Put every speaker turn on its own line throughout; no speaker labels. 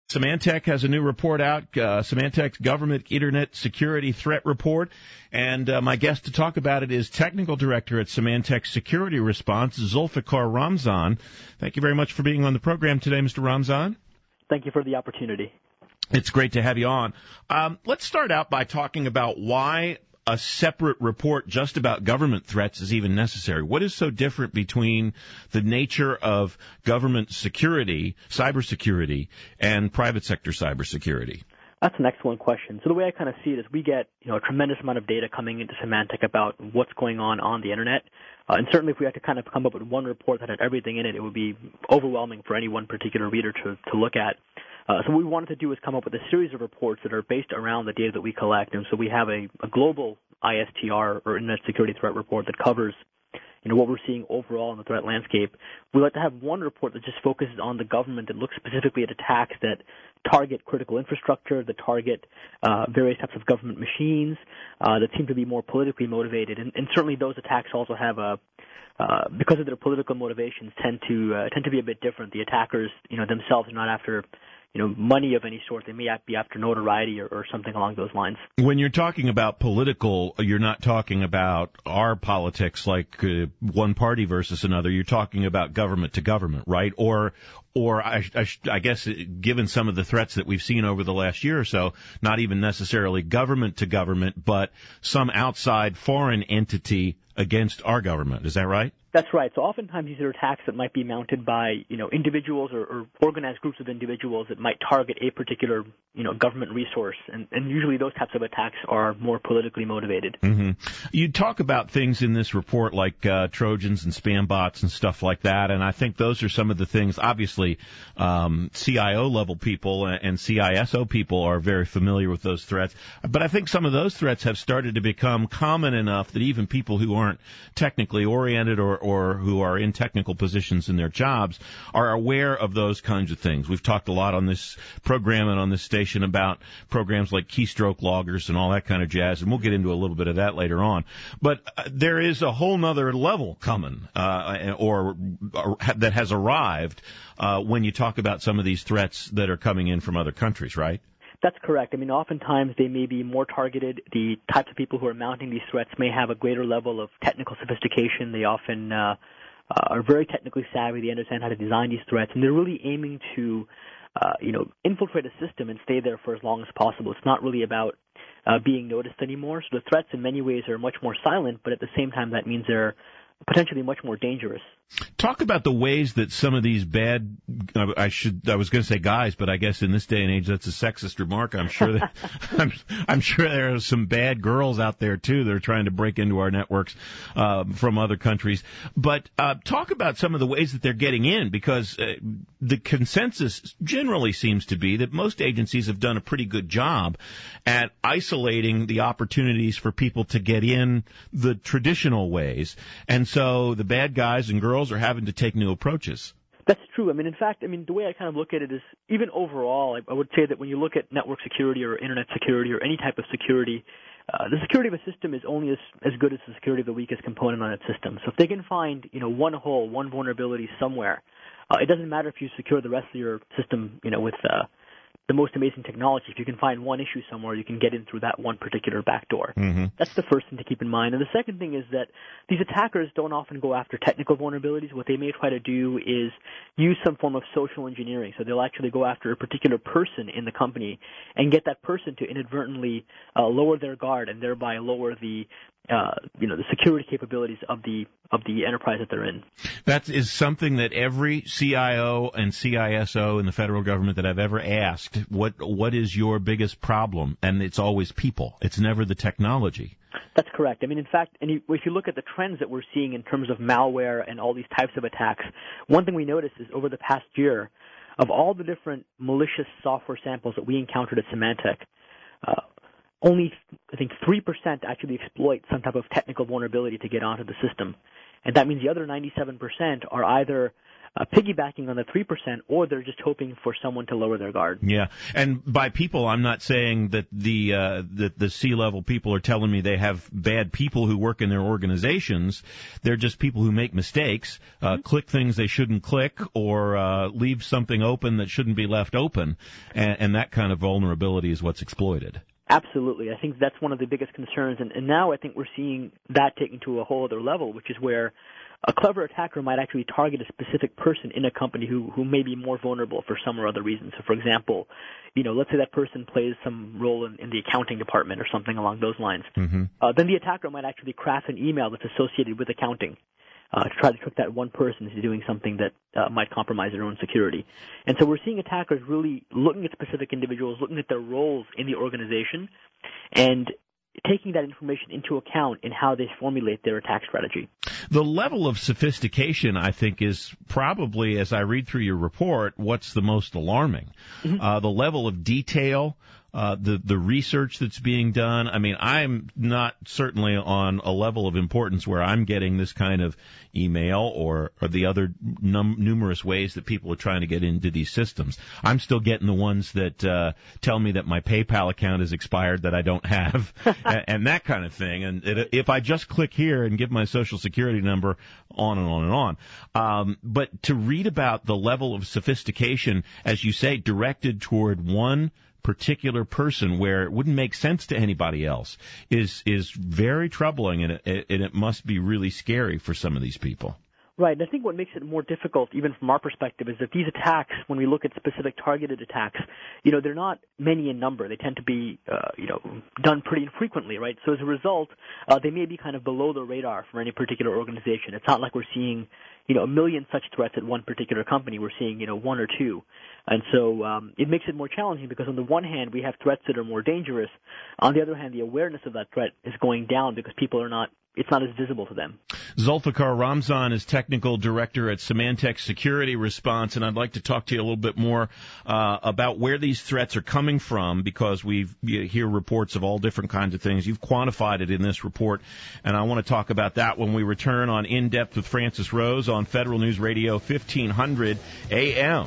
Symantec has a new report out, Symantec's Government Internet Security Threat Report, and my guest to talk about it is Technical Director at Symantec Security Response, Zulfikar Ramzan. Thank you very much for being on the program today, Mr. Ramzan.
Thank you for the opportunity.
It's great to have you on. Let's start out by talking about why a separate report just about government threats is even necessary. What is so different between the nature of government security, cybersecurity, and private sector cybersecurity?
That's an excellent question. So the way I kind of see it is we get a tremendous amount of data coming into Symantec about what's going on the Internet. And certainly if we had to kind of come up with one report that had everything in it, it would be overwhelming for any one particular reader to look at. So what we wanted to do is come up with a series of reports that are based around the data that we collect. And so we have a global ISTR, or Internet Security Threat Report, that covers what we're seeing overall in the threat landscape. We like to have one report that just focuses on the government, that looks specifically at attacks that target critical infrastructure, that target various types of government machines, that seem to be more politically motivated. And certainly those attacks also have because of their political motivations, tend to be a bit different. The attackers, themselves are not after money of any sort. They may be after notoriety or something along those lines.
When you're talking about political, you're not talking about our politics like one party versus another. You're talking about government to government, right? Or I guess, given some of the threats that we've seen over the last year or so, not even necessarily government to government, but some outside foreign entity against our government. Is that right?
That's right. So oftentimes these are attacks that might be mounted by, individuals or organized groups of individuals that might target a particular, government resource. And usually those types of attacks are more politically motivated.
Mm-hmm. You talk about things in this report like Trojans and spam bots and stuff like that. And I think those are some of the things, obviously, CIO level people and CISO people are very familiar with those threats. But I think some of those threats have started to become common enough that even people who aren't technically oriented or who are in technical positions in their jobs are aware of those kinds of things. We've talked a lot on this program and on this station about programs like keystroke loggers and all that kind of jazz, and we'll get into a little bit of that later on. But there is a whole nother level coming, or that has arrived when you talk about some of these threats that are coming in from other countries, right?
That's correct. I mean, oftentimes they may be more targeted. The types of people who are mounting these threats may have a greater level of technical sophistication. They often are very technically savvy. They understand how to design these threats, and they're really aiming to, infiltrate a system and stay there for as long as possible. It's not really about being noticed anymore. So the threats in many ways are much more silent, but at the same time that means they're potentially much more dangerous.
Talk about the ways that some of these bad, I was going to say guys, but I guess in this day and age that's a sexist remark. I'm sure that, I'm sure there are some bad girls out there too that are trying to break into our networks, from other countries. But, talk about some of the ways that they're getting in, because, the consensus generally seems to be that most agencies have done a pretty good job at isolating the opportunities for people to get in the traditional ways. And so the bad guys and girls are having to take new approaches.
That's true. I mean, in fact, the way I kind of look at it is, even overall, I would say that when you look at network security or internet security or any type of security, the security of a system is only as good as the security of the weakest component on its system. So if they can find, one hole, one vulnerability somewhere, it doesn't matter if you secure the rest of your system, with the most amazing technology. If you can find one issue somewhere, you can get in through that one particular backdoor. Mm-hmm. That's the first thing to keep in mind. And the second thing is that these attackers don't often go after technical vulnerabilities. What they may try to do is use some form of social engineering. So they'll actually go after a particular person in the company and get that person to inadvertently lower their guard and thereby lower the security capabilities of the enterprise that they're in.
That is something that every CIO and CISO in the federal government that I've ever asked, what is your biggest problem? And it's always people. It's never the technology.
That's correct. In fact, if you look at the trends that we're seeing in terms of malware and all these types of attacks, one thing we noticed is over the past year, of all the different malicious software samples that we encountered at Symantec, only, I think, 3% actually exploit some type of technical vulnerability to get onto the system. And that means the other 97% are either piggybacking on the 3%, or they're just hoping for someone to lower their guard.
Yeah, and by people, I'm not saying that the C-level people are telling me they have bad people who work in their organizations. They're just people who make mistakes, click things they shouldn't click, or leave something open that shouldn't be left open, and that kind of vulnerability is what's exploited.
Absolutely. I think that's one of the biggest concerns, and now I think we're seeing that taken to a whole other level, which is where a clever attacker might actually target a specific person in a company who may be more vulnerable for some or other reason. So, for example, let's say that person plays some role in the accounting department or something along those lines.
Mm-hmm.
Then the attacker might actually craft an email that's associated with accounting to try to trick that one person into doing something that might compromise their own security. And so we're seeing attackers really looking at specific individuals, looking at their roles in the organization, and taking that information into account in how they formulate their attack strategy.
The level of sophistication, I think, is probably, as I read through your report, what's the most alarming. Mm-hmm. The level of detail, the research that's being done. I mean, I'm not certainly on a level of importance where I'm getting this kind of email or the other numerous ways that people are trying to get into these systems. I'm still getting the ones that tell me that my PayPal account is expired that I don't have and that kind of thing. And if I just click here and give my Social Security number, on and on and on. But to read about the level of sophistication, as you say, directed toward one particular person where it wouldn't make sense to anybody else is very troubling, and it must be really scary for some of these people.
Right, and I think what makes it more difficult, even from our perspective, is that these attacks, when we look at specific targeted attacks, they're not many in number. They tend to be, done pretty infrequently, right? So as a result, they may be kind of below the radar for any particular organization. It's not like we're seeing, a million such threats at one particular company. We're seeing, one or two. And so it makes it more challenging because on the one hand, we have threats that are more dangerous. On the other hand, the awareness of that threat is going down because people it's not as visible to them.
Zulfikar Ramzan is technical director at Symantec Security Response, and I'd like to talk to you a little bit more about where these threats are coming from, because you hear reports of all different kinds of things. You've quantified it in this report, and I want to talk about that when we return on In Depth with Francis Rose on Federal News Radio 1500 AM.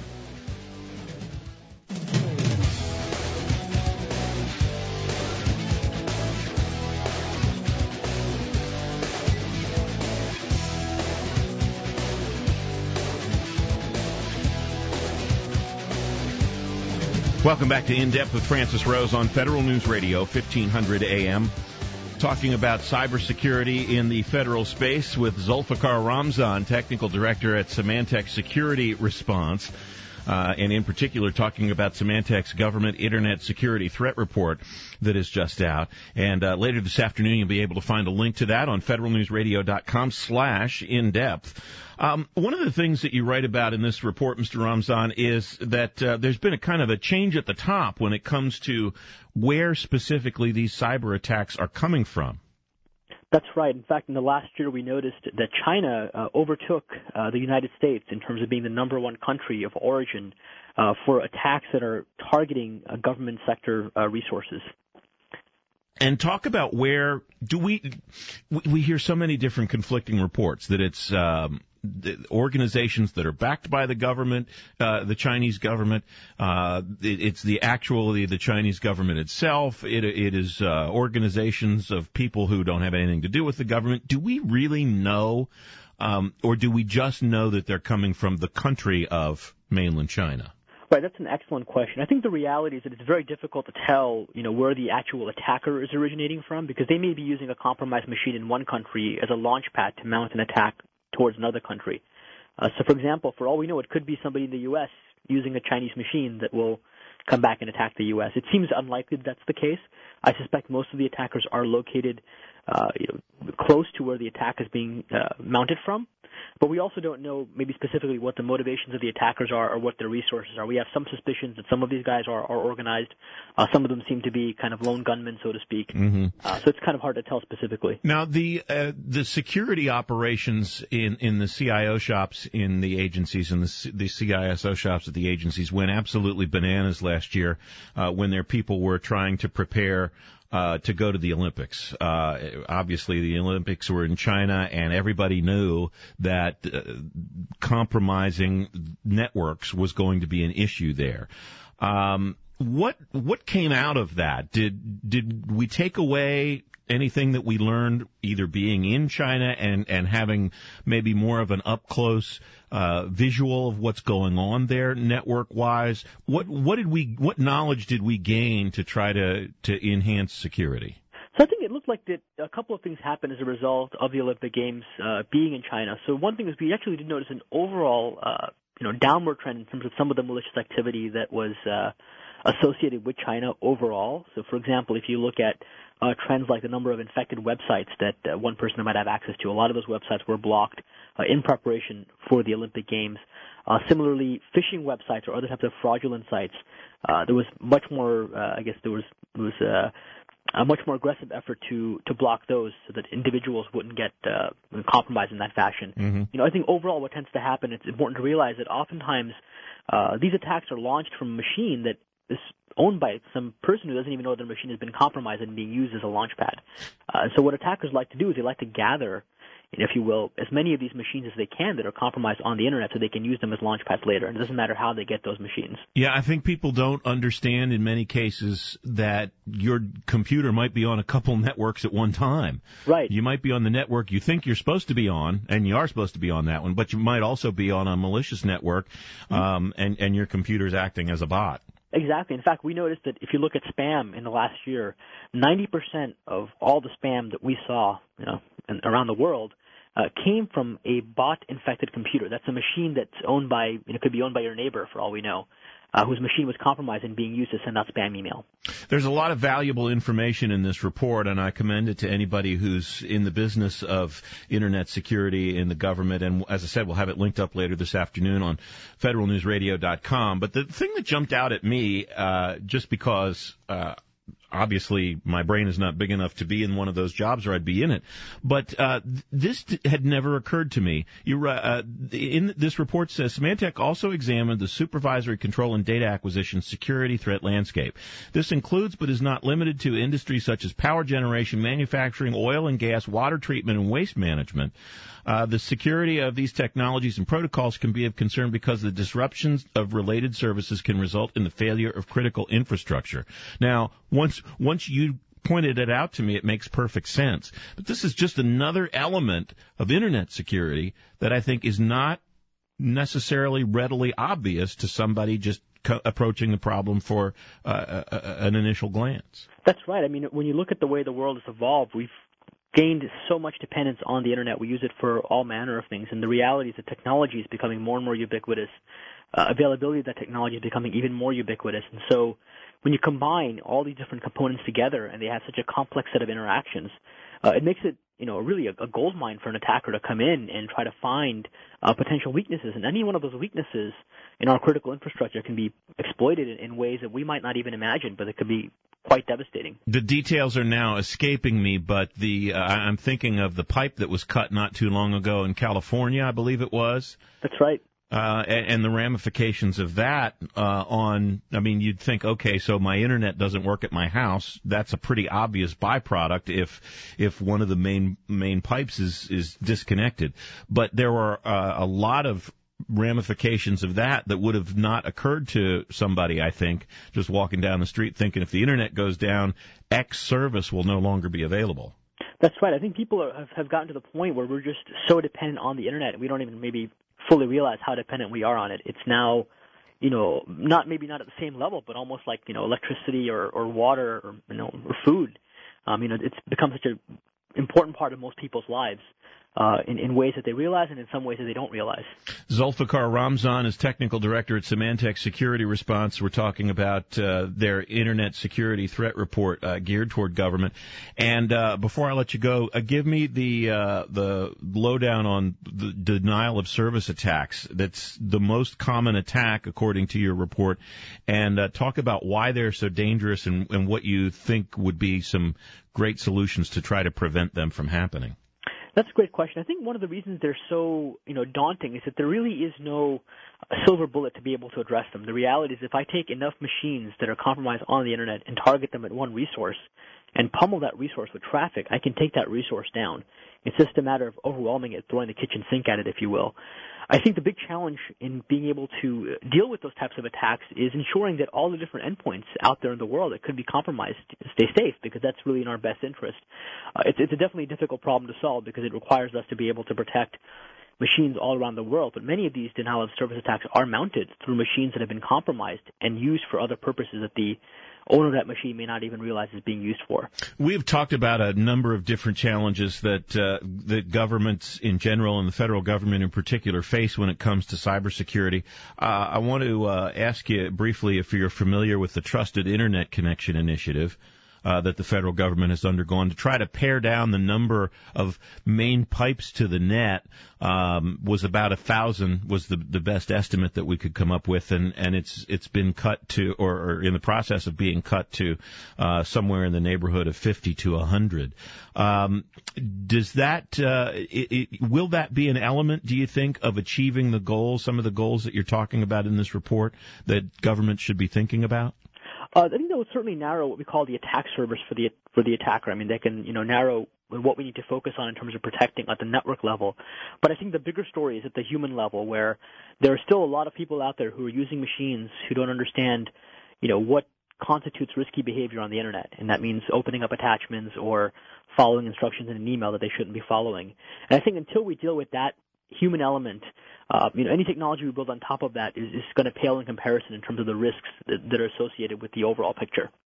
Welcome back to In Depth with Francis Rose on Federal News Radio 1500 AM. Talking about cybersecurity in the federal space with Zulfikar Ramzan, technical director at Symantec Security Response. And in particular talking about Symantec's Government Internet Security Threat Report that is just out. And later this afternoon, you'll be able to find a link to that on federalnewsradio.com/indepth. One of the things that you write about in this report, Mr. Ramzan, is that there's been a kind of a change at the top when it comes to where specifically these cyber attacks are coming from.
That's right. In fact, in the last year, we noticed that China overtook the United States in terms of being the number one country of origin for attacks that are targeting government sector resources.
And talk about where do we hear so many different conflicting reports that it's organizations that are backed by the government, the Chinese government. It's the Chinese government itself. It is organizations of people who don't have anything to do with the government. Do we really know, or do we just know that they're coming from the country of mainland China?
Right, that's an excellent question. I think the reality is that it's very difficult to tell, where the actual attacker is originating from, because they may be using a compromised machine in one country as a launch pad to mount an attack towards another country. So, for example, for all we know, it could be somebody in the U.S. using a Chinese machine that will come back and attack the U.S. It seems unlikely that that's the case. I suspect most of the attackers are located close to where the attack is being mounted from. But we also don't know maybe specifically what the motivations of the attackers are or what their resources are. We have some suspicions that some of these guys are organized. Some of them seem to be kind of lone gunmen, so to speak. Mm-hmm. So it's kind of hard to tell specifically.
Now, the security operations in the CIO shops in the agencies and the CISO shops at the agencies went absolutely bananas last year when their people were trying to prepare to go to the Olympics. Obviously, the Olympics were in China, and everybody knew that compromising networks was going to be an issue there. What came out of that? Did we take away anything that we learned either being in China and having maybe more of an up-close visual of what's going on there network-wise? What knowledge did we gain to try to enhance security?
So I think it looked like that a couple of things happened as a result of the Olympic Games being in China. So one thing is we actually did notice an overall downward trend in terms of some of the malicious activity that was associated with China overall. So, for example, if you look at trends like the number of infected websites that one person might have access to, a lot of those websites were blocked in preparation for the Olympic Games. Similarly, phishing websites or other types of fraudulent sites, there was much more, there was a much more aggressive effort to block those so that individuals wouldn't get compromised in that fashion.
Mm-hmm.
I think overall what tends to happen, it's important to realize that oftentimes these attacks are launched from a machine that is owned by some person who doesn't even know their machine has been compromised and being used as a launch pad. So what attackers like to do is they like to gather, if you will, as many of these machines as they can that are compromised on the internet so they can use them as launch pads later. And it doesn't matter how they get those machines.
Yeah, I think people don't understand in many cases that your computer might be on a couple networks at one time.
Right.
You might be on the network you think you're supposed to be on, and you are supposed to be on that one, but you might also be on a malicious network, and your computer's acting as a bot.
Exactly. In fact, we noticed that if you look at spam in the last year, 90% of all the spam that we saw, around the world, came from a bot-infected computer. That's a machine that's owned by, could be owned by your neighbor for all we know, whose machine was compromised and being used to send out spam email.
There's a lot of valuable information in this report, and I commend it to anybody who's in the business of Internet security in the government. And as I said, we'll have it linked up later this afternoon on federalnewsradio.com. But the thing that jumped out at me, just because obviously my brain is not big enough to be in one of those jobs or I'd be in it. But this had never occurred to me. In this report says Symantec also examined the supervisory control and data acquisition security threat landscape. This includes but is not limited to industries such as power generation, manufacturing, oil and gas, water treatment, and waste management. The security of these technologies and protocols can be of concern because the disruptions of related services can result in the failure of critical infrastructure. Now, once you pointed it out to me, it makes perfect sense. But this is just another element of Internet security that I think is not necessarily readily obvious to somebody just approaching the problem for an initial glance.
That's right. I mean, when you look at the way the world has evolved, we've gained so much dependence on the Internet. We use it for all manner of things, and the reality is that technology is becoming more and more ubiquitous. Availability of that technology is becoming even more ubiquitous, and so when you combine all these different components together and they have such a complex set of interactions, it makes it really a gold mine for an attacker to come in and try to find potential weaknesses. And any one of those weaknesses in our critical infrastructure can be exploited in ways that we might not even imagine, but it could be quite devastating.
The details are now escaping me, but I'm thinking of the pipe that was cut not too long ago in California, I believe it was.
That's right.
And the ramifications of that you'd think, okay, so my internet doesn't work at my house. That's a pretty obvious byproduct if one of the main pipes is disconnected. But there were a lot of ramifications of that would have not occurred to somebody, I think, just walking down the street thinking if the internet goes down, X service will no longer be available.
That's right. I think people have gotten to the point where we're just so dependent on the internet, we don't even maybe fully realize how dependent we are on it. It's now, not at the same level, but almost like, electricity or water or food. It's become such an important part of most people's lives. In ways that they realize and in some ways that they don't realize.
Zulfikar Ramzan is technical director at Symantec Security Response. We're talking about their Internet security threat report geared toward government. And before I let you go, give me the lowdown on the denial of service attacks. That's the most common attack, according to your report. And talk about why they're so dangerous and what you think would be some great solutions to try to prevent them from happening.
That's a great question. I think one of the reasons they're so, daunting is that there really is no silver bullet to be able to address them. The reality is if I take enough machines that are compromised on the internet and target them at one resource, and pummel that resource with traffic, I can take that resource down. It's just a matter of overwhelming it, throwing the kitchen sink at it, if you will. I think the big challenge in being able to deal with those types of attacks is ensuring that all the different endpoints out there in the world that could be compromised stay safe, because that's really in our best interest. It's a definitely difficult problem to solve because it requires us to be able to protect machines all around the world, but many of these denial of service attacks are mounted through machines that have been compromised and used for other purposes that the owner of that machine may not even realize is being used for.
We've talked about a number of different challenges that governments in general and the federal government in particular face when it comes to cybersecurity. I want to ask you briefly if you're familiar with the Trusted Internet Connection Initiative that the federal government has undergone to try to pare down the number of main pipes to the net. Was about 1,000 was the best estimate that we could come up with, and it's been cut to, or in the process of being cut to, somewhere in the neighborhood of 50 to 100. Does that will that be an element, do you think, of achieving the goals, some of the goals that you're talking about in this report that government should be thinking about?
I think that would certainly narrow what we call the attack surface for the attacker. I mean, they can narrow what we need to focus on in terms of protecting at the network level. But I think the bigger story is at the human level, where there are still a lot of people out there who are using machines who don't understand, what constitutes risky behavior on the internet, and that means opening up attachments or following instructions in an email that they shouldn't be following. And I think until we deal with that human element, any technology we build on top of that is going to pale in comparison in terms of the risks that are associated with the overall picture.